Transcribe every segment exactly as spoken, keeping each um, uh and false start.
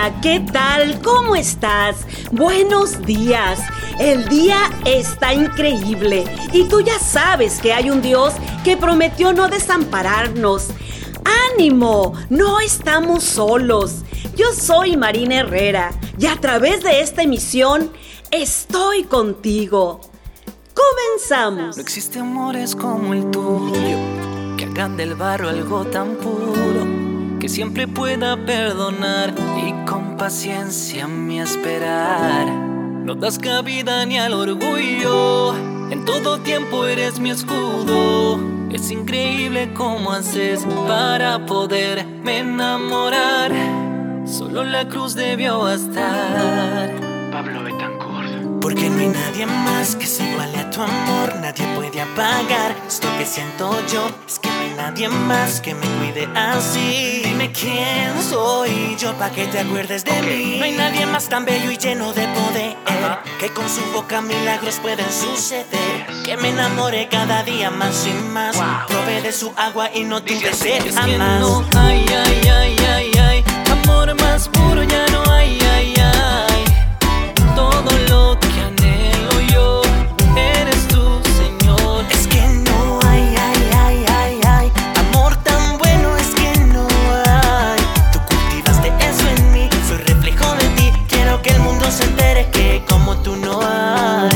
Hola, ¿qué tal? ¿Cómo estás? Buenos días. El día está increíble y tú ya sabes que hay un Dios que prometió no desampararnos. ¡Ánimo! No estamos solos. Yo soy Marina Herrera y a través de esta emisión estoy contigo. ¡Comenzamos! No existe amores como el tuyo, que hagan del barro algo tan puro, que siempre pueda perdonar y con paciencia me esperar. No das cabida ni al orgullo, en todo tiempo eres mi escudo. Es increíble cómo haces para poderme enamorar. Solo la cruz debió bastar. Pablo Betancourt. Porque no hay nadie más que se iguale a tu amor. Nadie puede apagar esto que siento yo. Es que no hay nadie más que me cuide así. Dime quién soy yo pa' que te acuerdes de okay. mí. No hay nadie más tan bello y lleno de poder, uh-huh. que con su boca milagros pueden suceder. Yes. Que me enamore cada día más y más. Wow. Probé de su agua y no tuve sed es jamás. Que no hay, ay, ay, ay, ay. Amor más puro ya no hay, ay, ay. Todo lo que anhelo yo, eres tú, Señor. Es que no hay, ay, ay, ay, ay. Amor tan bueno es que no hay. Tú cultivaste eso en mí, soy reflejo de ti. Quiero que el mundo se entere que como tú no hay.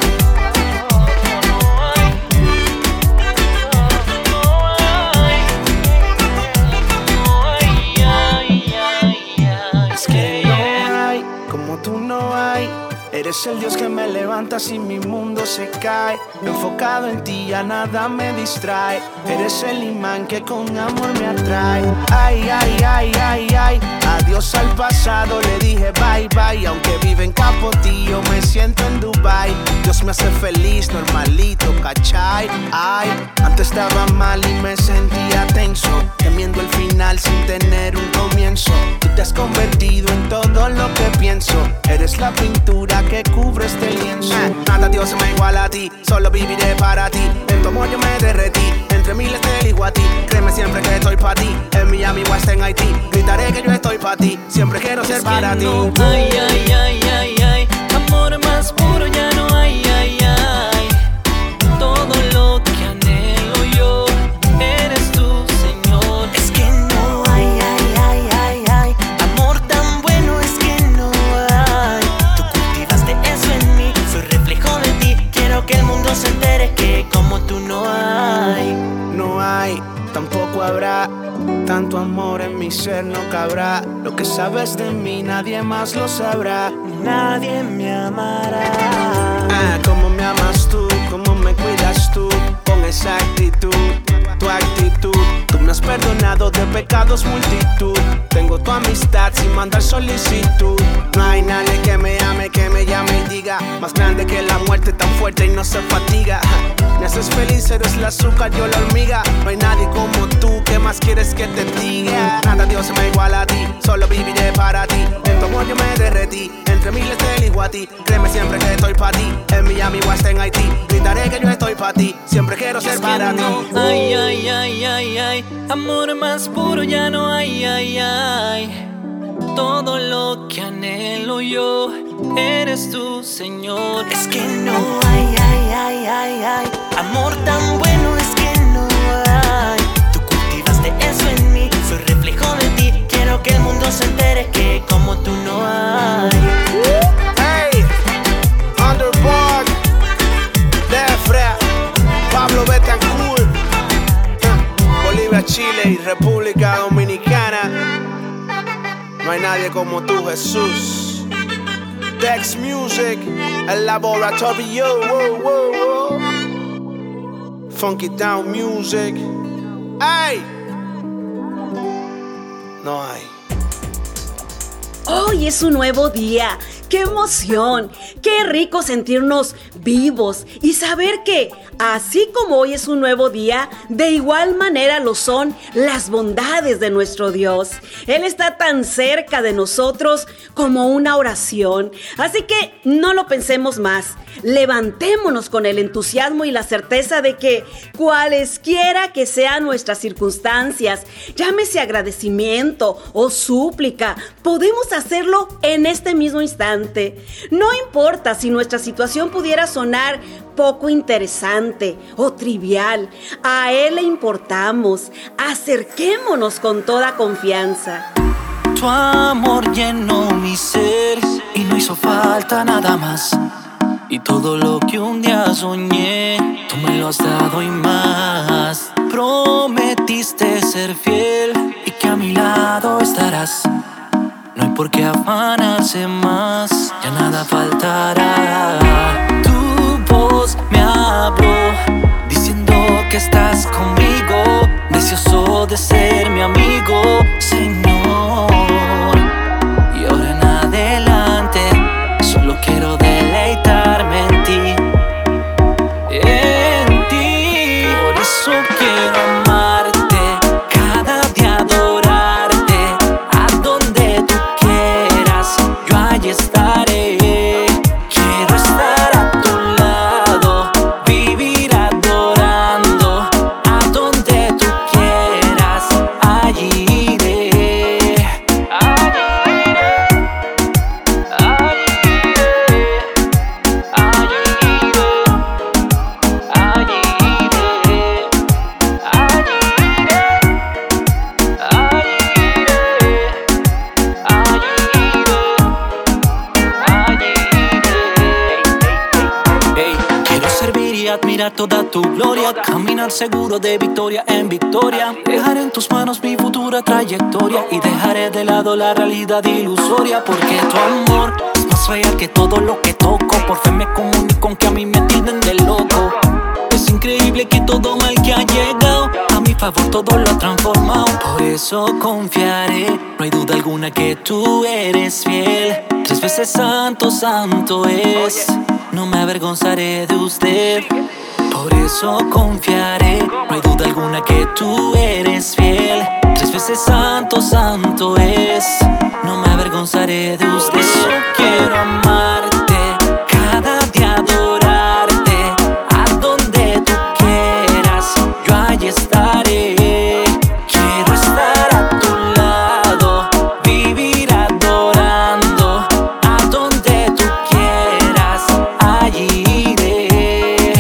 Eres el Dios que me levanta si mi mundo se cae. Enfocado en ti ya nada me distrae. Eres el imán que con amor me atrae. Ay, ay, ay, ay, ay. Adiós al pasado, le dije bye, bye. Aunque vive en Capotillo, me siento en Dubai. Dios me hace feliz, normalito, ¿cachai? Ay, antes estaba mal y me sentía tenso, temiendo el final sin tener un comienzo. Tú te has convertido en todo lo que pienso. Eres la pintura que cubre este lienzo. eh, Nada Dios me iguala a ti, solo viviré para ti. En tu amor yo me derretí, entre miles te elijo a ti. Créeme siempre que estoy para ti, en Miami o hasta en Haití. Gritaré que yo estoy para ti, siempre quiero ser es para que ti. No, ay, ay, ay, ay, ay. Amor más puro ya no hay, ay, ay. Todo lo que anhelo yo, eres tú, Señor. Es que no hay, ay, ay, ay, ay. Amor tan bueno es que no hay. Tú cultivaste eso en mí, soy reflejo de ti. Quiero que el mundo se entere que como tú no hay. No hay, tampoco habrá. Tanto amor en mi ser no cabrá. Lo que sabes de mí nadie más lo sabrá. Nadie me amará. Ah, cómo me amas tú, cómo me cuidas tú. Con esa actitud, tu actitud. Tú me has perdonado de pecados multitud. Tengo tu amistad sin mandar solicitud. No hay nadie que me ame, que me llame y diga. Más grande que la muerte, tan fuerte y no se fatiga. Me haces feliz, eres el azúcar, yo la hormiga. No hay nadie como tú, ¿qué más quieres que te diga? Nada Dios me iguala a ti, solo viviré para ti. En tu amor yo me derretí, entre miles te elijo a ti. Créeme siempre que estoy para ti, en Miami o hasta en Haití. Gritaré que yo estoy para ti, siempre quiero ser es para ti. No, ay, ay, ay, ay, ay. Amor más puro ya no hay, ay, ay. Todo lo que anhelo yo, eres tú, Señor. Es que no hay, ay, ay, ay, ay. Amor tan bueno es que no hay. Tú cultivaste eso en mí, soy reflejo de ti. Quiero que el mundo se entere que como tú no hay. Hey, Underdog, Defra, Pablo Betancourt, Bolivia, Chile y República Dominicana. No hay nadie como tú, Jesús. Dex Music, el laboratorio, wow, wow, wow. Funky Down Music. ¡Ay! No hay. Hoy es un nuevo día. ¡Qué emoción! ¡Qué rico sentirnos vivos y saber que, así como hoy es un nuevo día, de igual manera lo son las bondades de nuestro Dios! Él está tan cerca de nosotros como una oración. Así que no lo pensemos más. Levantémonos con el entusiasmo y la certeza de que, cualesquiera que sean nuestras circunstancias, llámese agradecimiento o súplica, podemos hacerlo en este mismo instante. No importa si nuestra situación pudiera sonar poco interesante o trivial, a Él le importamos. Acerquémonos con toda confianza. Tu amor llenó mi ser y no hizo falta nada más. Y todo lo que un día soñé, tú me lo has dado y más. Prometiste ser fiel y que a mi lado estarás. No hay por qué afanarse más, ya nada faltará. Tu voz me habló, diciendo que estás conmigo, deseoso de ser mi amigo, Señor. Y ahora en adelante, solo quiero deleitarme en ti, en ti. Por eso quiero amarte, cada día adorarte, a donde tú quieras, yo allí estaré. Quiero estar a tu lado, vivir adorando, a donde tú quieras, allí iré. Allí iré, allí iré, allí iré, allí iré, allí iré, allí iré, allí iré. Hey, quiero servir y admirar toda tu gloria, caminar seguro de victoria en victoria, dejar en tus manos mi futura trayectoria y dejaré de lado la realidad ilusoria, porque tu amor es más real que todo lo que toco. Por fe me comunico con que a mí me tilden de loco. Es increíble que todo mal que ha llegado a mi favor todo lo ha transformado. Por eso confiaré, no hay duda alguna que tú eres fiel. Tres veces santo, santo es, no me avergonzaré de usted. Por eso confiaré, no hay duda alguna que tú eres fiel. Tres veces santo, santo es, no me avergonzaré de usted. Por eso quiero amarte, cada día adorarte, a donde tú quieras, yo allí estaré. Quiero estar a tu lado, vivir adorando, a donde tú quieras, allí iré.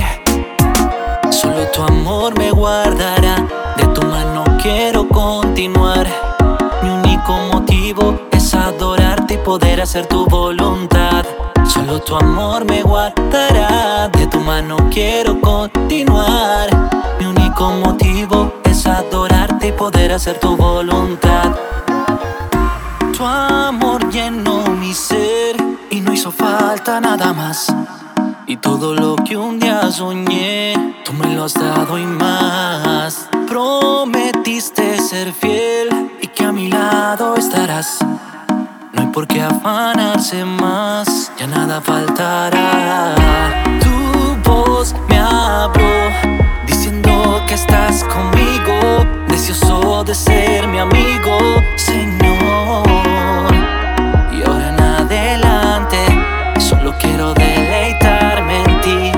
Solo tu amor me guardará, de tu mano quiero continuar. Mi único motivo es adorarte y poder hacer tu voluntad. Solo tu amor me guardará, de tu mano quiero continuar. Mi único motivo es adorarte y poder hacer tu voluntad. Tu amor llenó mi ser y no hizo falta nada más. Y todo lo que un día soñé, tú me lo has dado y más. Prometiste ser fiel y que a mi lado estarás. No hay por qué afanarse más, ya nada faltará. Tu voz me habló, diciendo que estás conmigo, deseoso de ser mi amigo, Señor. Y ahora en adelante, solo quiero deleitarme en ti,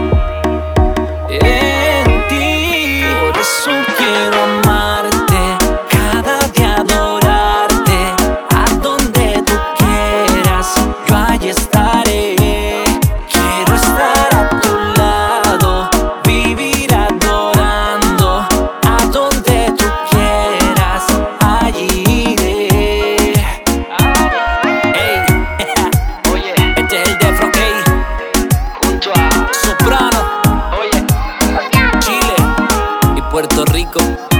en ti. Por eso quiero amarte, cada día adorarte, a donde tú quieras, yo allí estaré. Quiero estar a tu lado, vivir adorando, a donde tú quieras, allí iré. Hey, oye, este es el de Frogay, junto a Soprano, oye, Chile y Puerto Rico.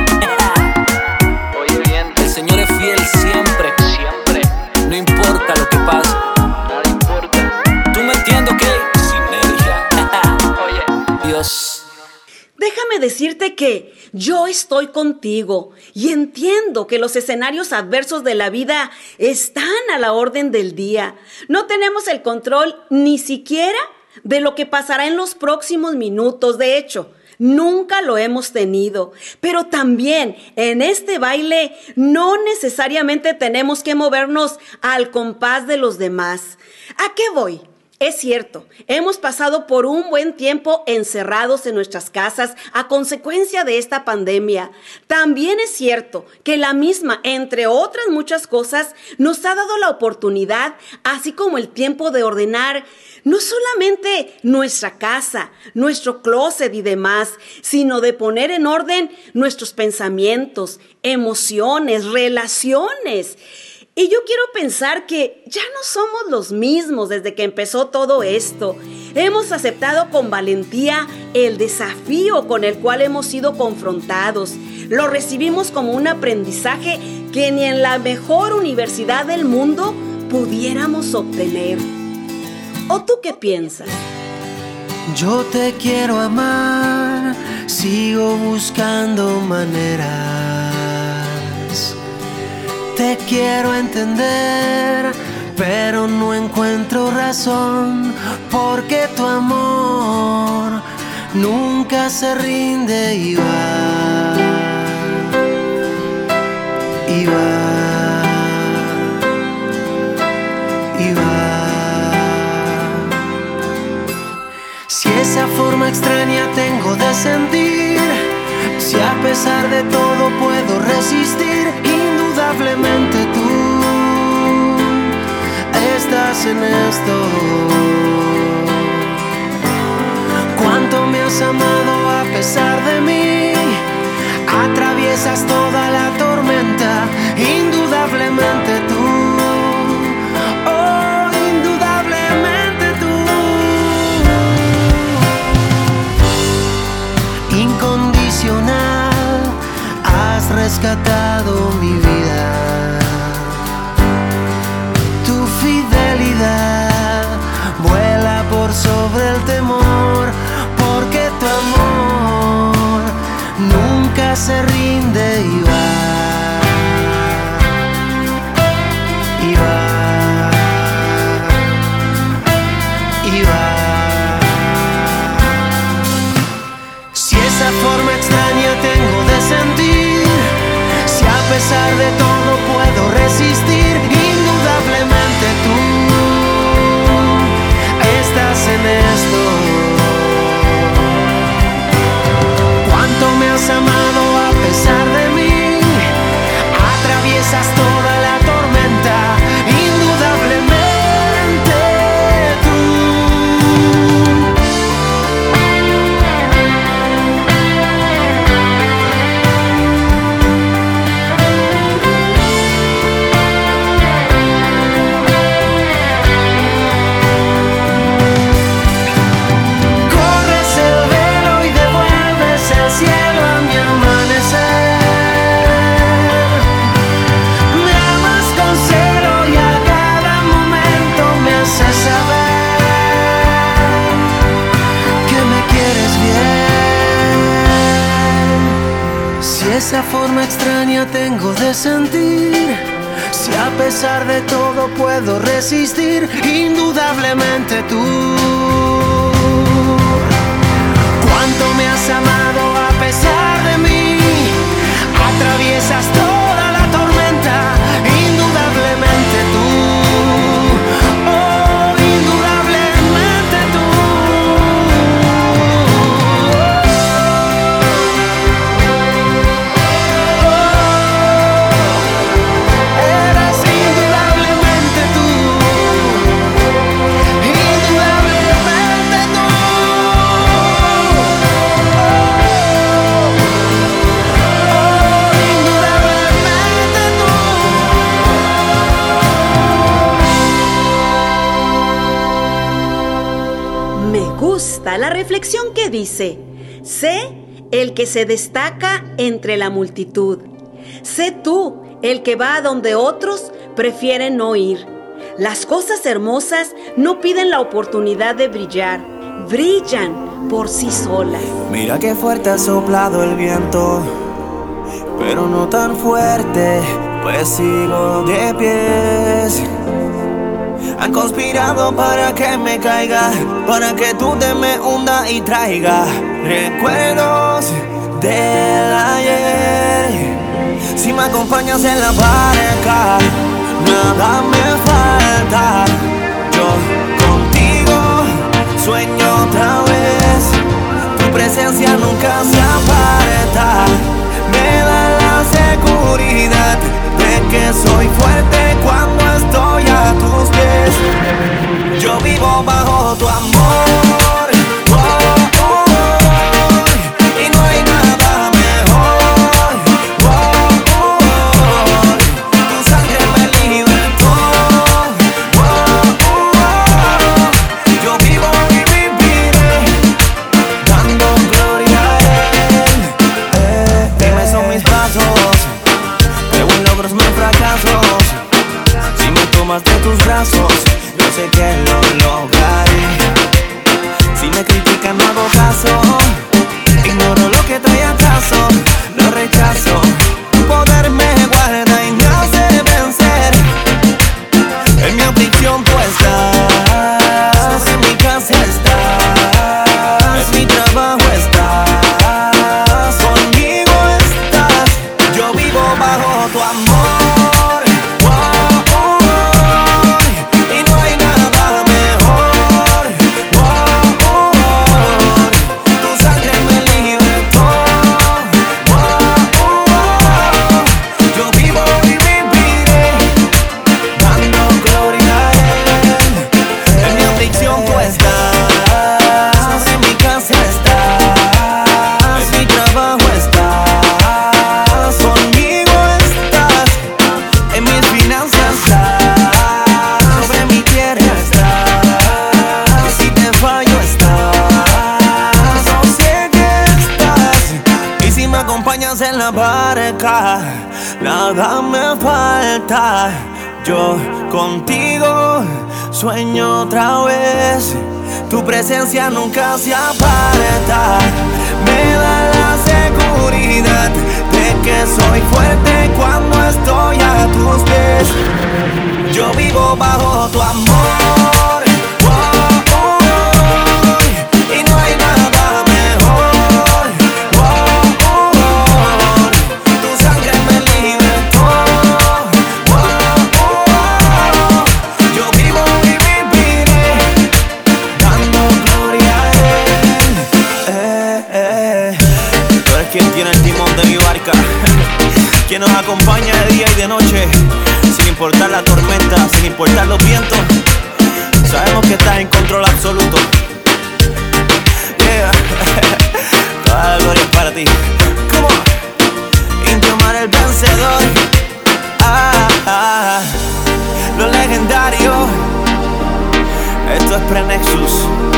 Oye bien, el Señor es fiel siempre, siempre. No importa lo que pase, nada importa. ¿Tú me entiendes, ok? Sinergia. Oye, Dios. Déjame decirte que yo estoy contigo y entiendo que los escenarios adversos de la vida están a la orden del día. No tenemos el control ni siquiera de lo que pasará en los próximos minutos. De hecho, nunca lo hemos tenido. Pero también en este baile no necesariamente tenemos que movernos al compás de los demás. ¿A qué voy? Es cierto, hemos pasado por un buen tiempo encerrados en nuestras casas a consecuencia de esta pandemia. También es cierto que la misma, entre otras muchas cosas, nos ha dado la oportunidad, así como el tiempo de ordenar no solamente nuestra casa, nuestro closet y demás, sino de poner en orden nuestros pensamientos, emociones, relaciones. Y yo quiero pensar que ya no somos los mismos desde que empezó todo esto. Hemos aceptado con valentía el desafío con el cual hemos sido confrontados. Lo recibimos como un aprendizaje que ni en la mejor universidad del mundo pudiéramos obtener. ¿O tú qué piensas? Yo te quiero amar, sigo buscando maneras. Te quiero entender, pero no encuentro razón, porque tu amor nunca se rinde y va, y va, y va. Si esa forma extraña tengo de sentir, si a pesar de todo puedo resistir, indudablemente tú estás en esto. Cuánto me has amado a pesar de mí, atraviesas toda la tormenta, indudablemente tú, oh, indudablemente tú. Incondicional, has rescatado mi vida. Tu fidelidad vuela por sobre el temor, porque tu amor nunca se rinde y va, y va, y va. Si esa forma extraña tengo de sentir, si a pesar de todo puedo resistir, indudablemente tú estás en esto. Cuánto me has amado a pesar de mí, atraviesas toda la tormenta, indudablemente tú. Esa forma extraña tengo de sentir, si a pesar de todo puedo resistir, indudablemente tú. Cuánto me has amado a pesar de mí, atraviesas toda la tormenta, indudablemente tú. Oh, indudablemente tú. La reflexión que dice: sé el que se destaca entre la multitud. Sé tú el que va a donde otros prefieren no ir. Las cosas hermosas no piden la oportunidad de brillar, brillan por sí solas. Mira qué fuerte ha soplado el viento, pero no tan fuerte, pues sigo de pies. Han conspirado para que me caiga, para que tú te me hunda y traiga recuerdos del ayer. Si me acompañas en la barca, nada me falta. Yo contigo sueño otra vez. Tu presencia nunca se aparta. Me da la seguridad de que soy fuerte cuando estoy a tus pies. Yo vivo bajo tu amor, oh, oh, oh, y no hay nada mejor, oh, oh, oh, tu sangre me libertó, oh, oh, oh, yo vivo y viviré dando gloria a Él. eh, Dime son mis pasos, creo en logros, no en fracasos. Si me tomas de tus brazos, yo sé que lo lograré. Si me critican no hago caso, ignoro lo que trae acaso, lo rechazo. Tu poder me guarda y me hace vencer. En mi aflicción tú estás, en mi casa estás, en mi trabajo estás, conmigo estás. Yo vivo bajo tu amor. En la barca, nada me falta. Yo contigo sueño otra vez. Tu presencia nunca se aparta. Me da la seguridad de que soy fuerte cuando estoy a tus pies. Yo vivo bajo tu amor, oh, oh, oh, y no hay nada mejor. Quien tiene el timón de mi barca, quien nos acompaña de día y de noche, sin importar la tormenta, sin importar los vientos. Sabemos que estás en control absoluto. Yeah. Toda la gloria es para ti. Come on. Indio Mar el vencedor. Ah, ah, lo legendario. Esto es Pre-Nexus.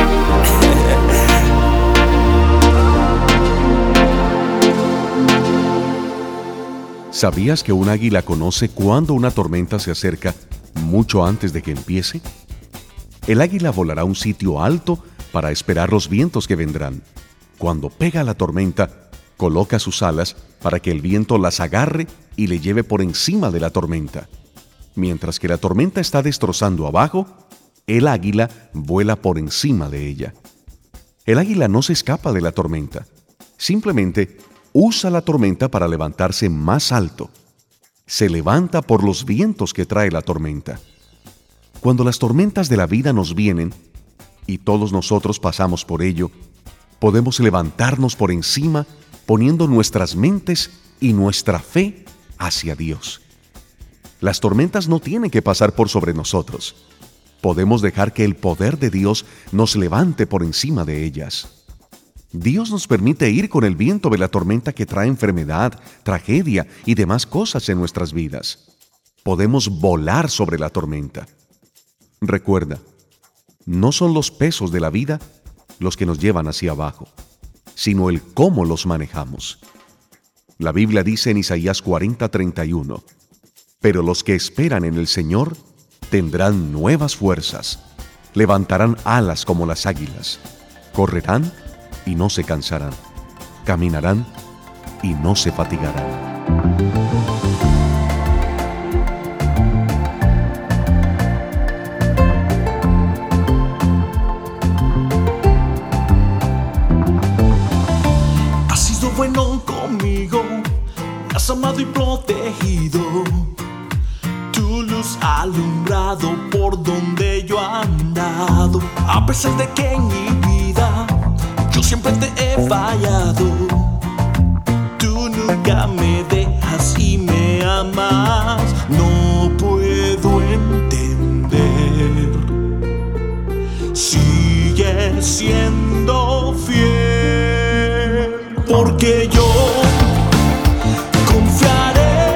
¿Sabías que un águila conoce cuándo una tormenta se acerca mucho antes de que empiece? El águila volará a un sitio alto para esperar los vientos que vendrán. Cuando pega la tormenta, coloca sus alas para que el viento las agarre y le lleve por encima de la tormenta. Mientras que la tormenta está destrozando abajo, el águila vuela por encima de ella. El águila no se escapa de la tormenta, simplemente usa la tormenta para levantarse más alto. Se levanta por los vientos que trae la tormenta. Cuando las tormentas de la vida nos vienen, y todos nosotros pasamos por ello, podemos levantarnos por encima poniendo nuestras mentes y nuestra fe hacia Dios. Las tormentas no tienen que pasar por sobre nosotros. Podemos dejar que el poder de Dios nos levante por encima de ellas. Dios nos permite ir con el viento de la tormenta que trae enfermedad, tragedia y demás cosas en nuestras vidas. Podemos volar sobre la tormenta. Recuerda, no son los pesos de la vida los que nos llevan hacia abajo, sino el cómo los manejamos. La Biblia dice en Isaías cuarenta, treinta y uno, pero los que esperan en el Señor tendrán nuevas fuerzas, levantarán alas como las águilas, correrán y no se cansarán, caminarán y no se fatigarán. Has sido bueno conmigo, me has amado y protegido. Tu luz ha alumbrado por donde yo he andado. A pesar pesar de que en mi vida yo siempre te he fallado, tú nunca me dejas y me amas. No puedo entender, sigue siendo fiel, porque yo confiaré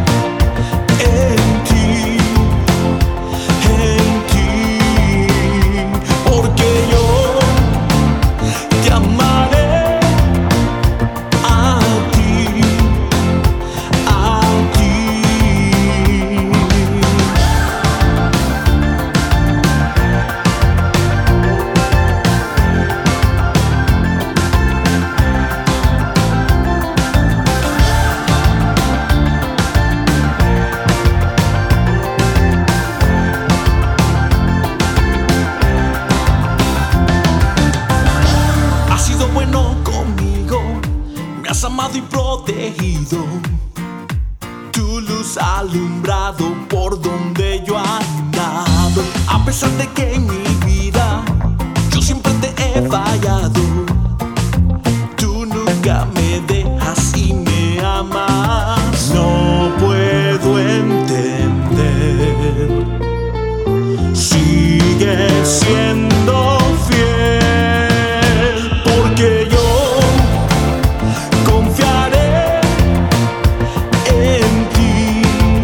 en ti, en ti, porque yo te amaré a ti, a ti. Has sido bueno conmigo, me has amado y protegido, tu luz ha alumbrado por donde yo he andado. A pesar de que en mi vida yo siempre te he fallado, tú nunca me dejas y me amas. No puedo entender, sigue siendo fiel, porque yo confiaré en ti,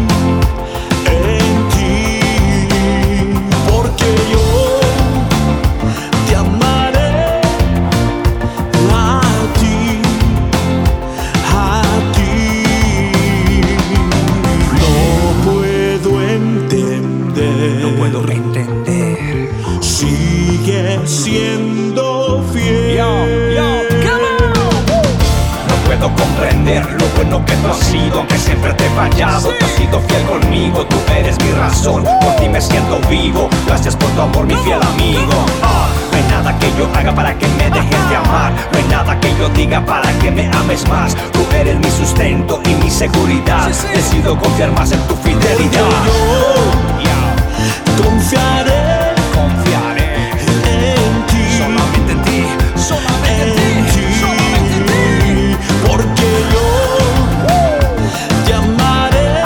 en ti, porque yo te amaré a ti, a ti. No puedo entender, No puedo entender. sigue siendo fiel. No puedo comprender lo bueno que tú has sido, aunque siempre te he fallado. Tú has sido fiel conmigo, tú eres mi razón. Por ti me siento vivo, gracias por tu amor, mi fiel amigo. Ah, no hay nada que yo haga para que me dejes de amar, no hay nada que yo diga para que me ames más. Tú eres mi sustento y mi seguridad, decido confiar más en tu fidelidad. Yo confiaré Confiaré en ti, solamente en ti, solamente en en ti, solamente en ti. ti, porque yo te amaré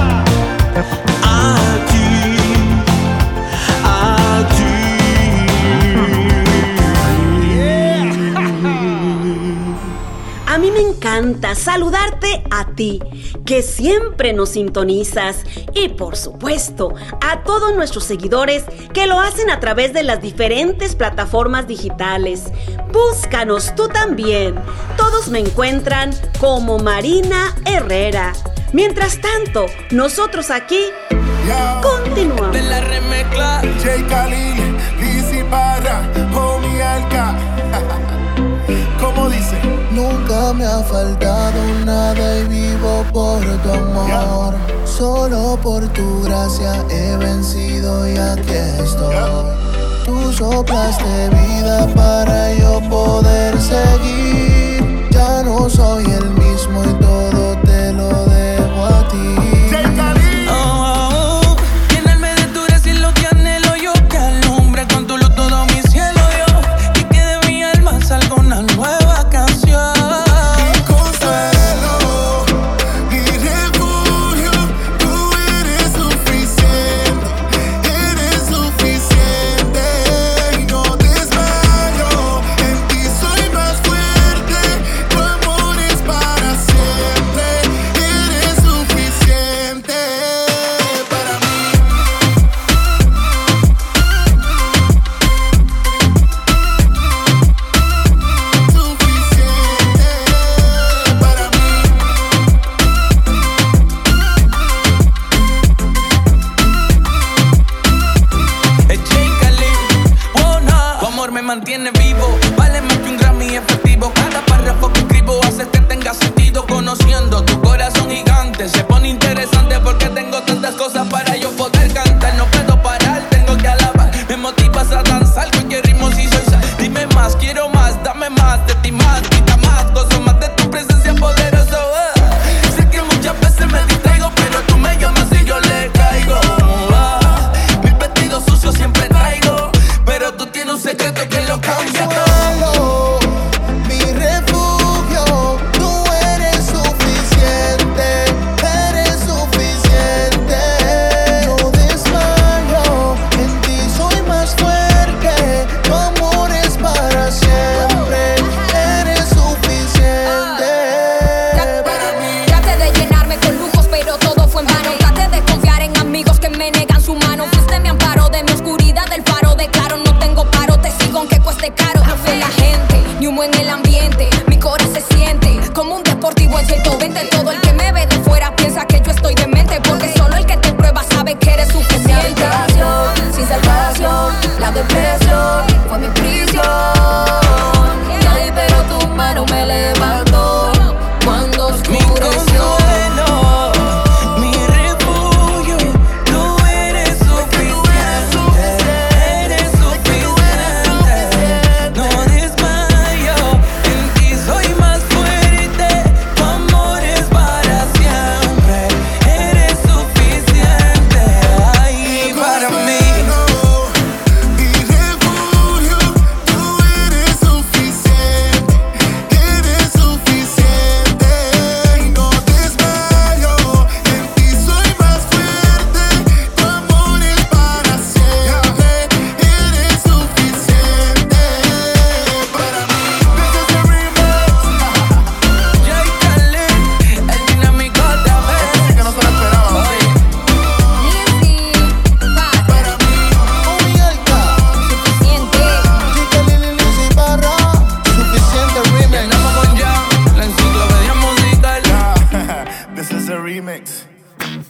a ti, a ti. A mí me encanta saludarte a ti, que siempre nos sintonizas, y por supuesto a todos nuestros seguidores que lo hacen a través de las diferentes plataformas digitales. Búscanos tú también. Todos me encuentran como Marina Herrera. Mientras tanto, nosotros aquí continuamos. De la remezcla J. Khalil, Lizzy Barra, Homie Alka. ¿Cómo dice? Nunca me ha faltado nada y vivo por tu amor. Solo por tu gracia he vencido y aquí estoy. Tú soplaste vida para yo poder seguir. Ya no soy el mismo y todo te lo debo a ti. J. Khalil. oh, oh. Llenarme de tu gracia y lo que anhelo yo, que alumbre con tu luz todo mi cielo yo, y que de mi alma salga una nueva canción. Y consuelo y refugio, tú eres suficiente, eres suficiente. Y no desmayo, en ti soy más fuerte, tu amor es para siempre.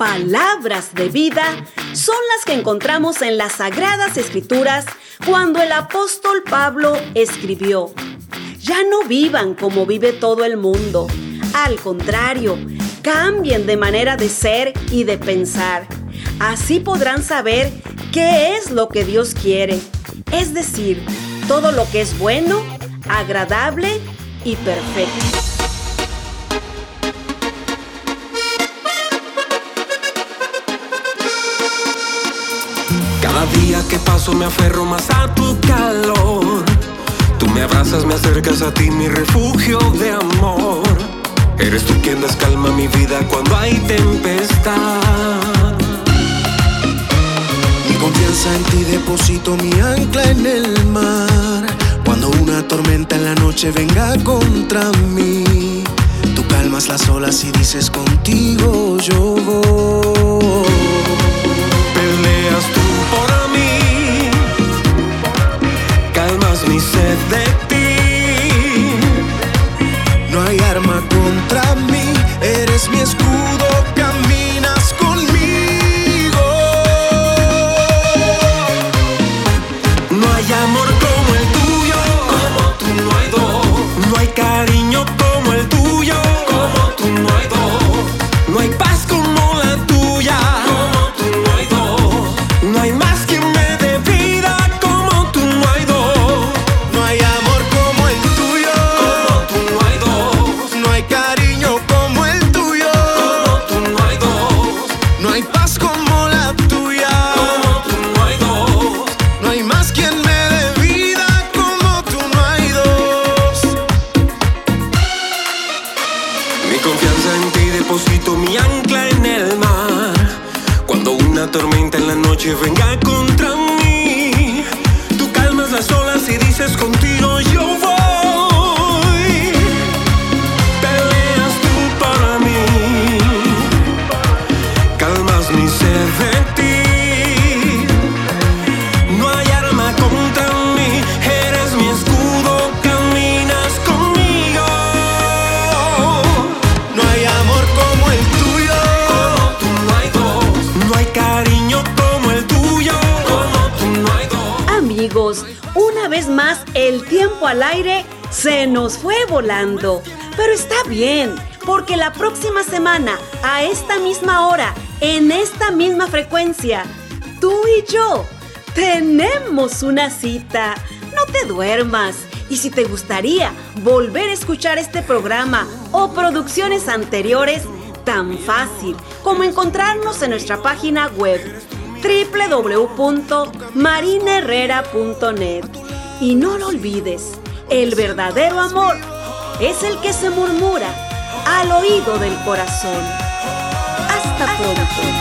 palabras de vida son las que encontramos en las Sagradas Escrituras cuando el apóstol Pablo escribió: ya no vivan como vive todo el mundo. Al contrario, cambien de manera de ser y de pensar. Así podrán saber qué es lo que Dios quiere, es decir, todo lo que es bueno, agradable y perfecto. Cada día que paso me aferro más a tu calor. Tú me abrazas, me acercas a ti, mi refugio de amor. Eres tú quien descalma mi vida cuando hay tempestad. Mi confianza en ti deposito, mi ancla en el mar. Cuando una tormenta en la noche venga contra mí, tú calmas las olas y dices: contigo yo voy. Peleas tú por mí, calmas mi sed de ti. No hay arma contra mí, eres mi escudo, caminas conmigo. No hay amor como el tuyo, como tú no hay dos. No hay cariño como el tuyo, como tú no hay dos. No hay paz como la tuya, como tú no hay dos. No hay más que me dé vida como tú no hay dos. No hay amor como el tuyo, como tú no hay dos. no hay cariño como el tuyo, como tú no hay dos. no hay paz como la tuya, como tú no hay dos. no hay más quien me dé vida como tú no hay dos. Mi confianza en ti deposito, mi ancla en el mar. Cuando una tormenta en la noche venga contra mí, tú calmas las olas y dices: contigo yo voy. Peleas tú para mí, calmas mi sed de ti. No hay arma contra mí, eres mi escudo, caminas conmigo. No hay amor como el tuyo, Como tú no hay dos. No hay cariño como el tuyo, como tú no hay dos. Amigos, una vez más el tiempo al aire se nos fue volando. Pero está bien, porque la próxima semana, a esta misma hora, en esta misma frecuencia, tú y yo tenemos una cita. No te duermas. Y si te gustaría volver a escuchar este programa o producciones anteriores, tan fácil como encontrarnos en nuestra página web doble u doble u doble u punto marina herrera punto net. Y no lo olvides, el verdadero amor es el que se murmura al oído del corazón. Hasta pronto.